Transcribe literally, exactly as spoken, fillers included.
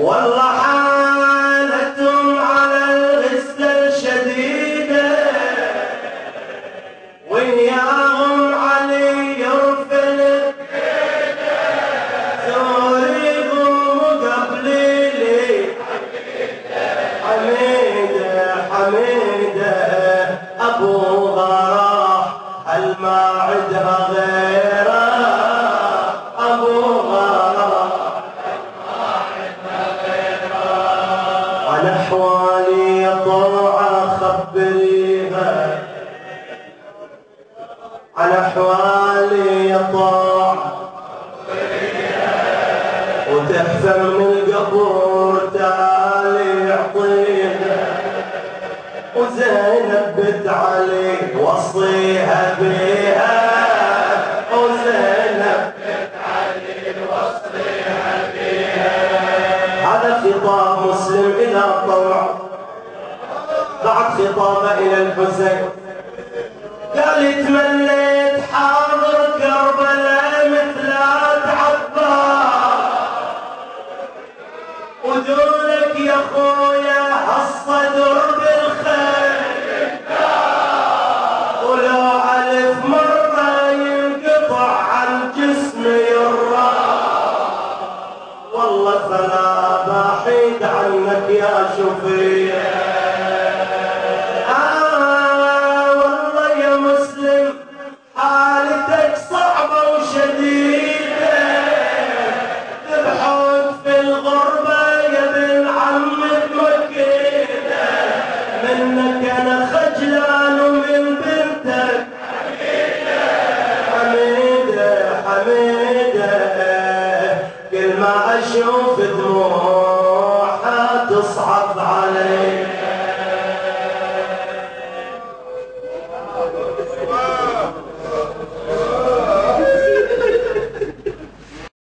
والله حالتهم على الغسلة الشديدة وياهم علي يرفل زوريهم وقبليلي حميدة حميدة أبو غراح هل ما عدها غيره أبو غراح عن أحوالي طوعة خبريها عن أحوالي طوعة وتحفى من القبور تعالي اعطيها وزينب بنت علي وصيها بيها وزينب بنت علي وصيها بيها. هذا خطاب مسلم إلى طوع بعد خطابه إلى الحسين قال تمنيت حاضر كربلاء مثل عباس ودونك يا خويا هالصدر بالخير ولو ألف مرة ينقطع عن جسمي الراس والله فلا بحيد عنك يا شفيع